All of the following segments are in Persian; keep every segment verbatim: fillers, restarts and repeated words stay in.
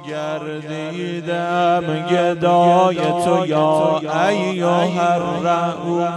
گردیدم گدای تو یا ایها الرؤوف،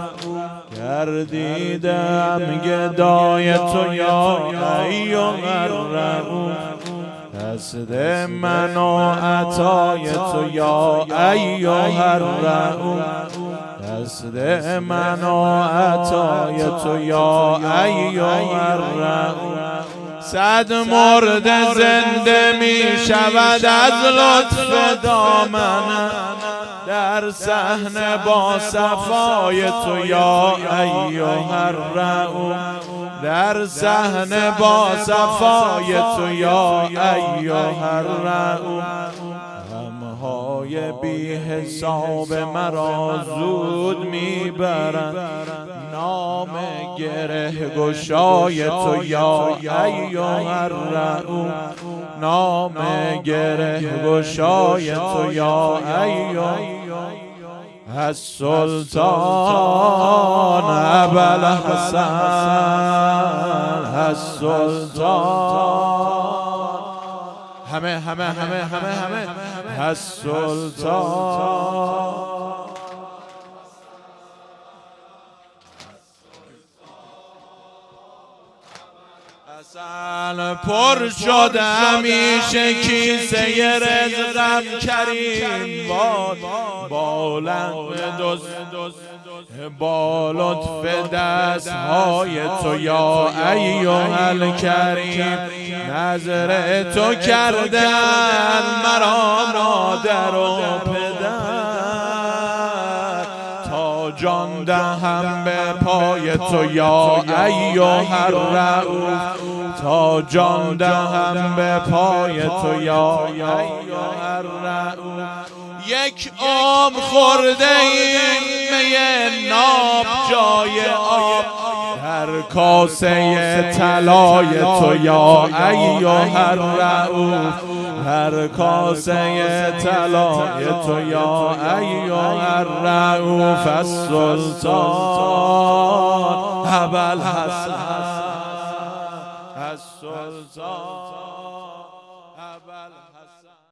گردیدم گدای تو یا ایها الرؤوف، دست من و عطای تو یا ایها الرؤوف، دست من و عطای تو یا ایها الرؤوف. صد مرده زنده می شود از لطف دامن، در صحنه با صفای تو یا ایها الرؤوف، در صحنه با صفای تو یا ایها الرؤوف. غمهای بی حساب مرا زود میبرند، نام گره گشای تو یا ایها الرؤوف، نام گره گشای تو یا ایها السلطان ابوالحسن، السلطان همه همه همه همه همه السلطان. اصل پر شد همیشه کیسه رزقم کریم باد، با لطف دوست با لطف دستهای تو یا ایها الکریم. نظر تو کردن مرا مادر و پدر، تا جان دهم به پای تو یا ایها الرؤوف، تا جان دهم به پای تو یا ایها الرؤوف. یک عمر خورده ایم می ناب جای آب، در کاسه طلای تو یا ایها الرؤوف، هر کاسه طلای تو یا ایها الرؤوف. السلطان ابوالحسن، السلطان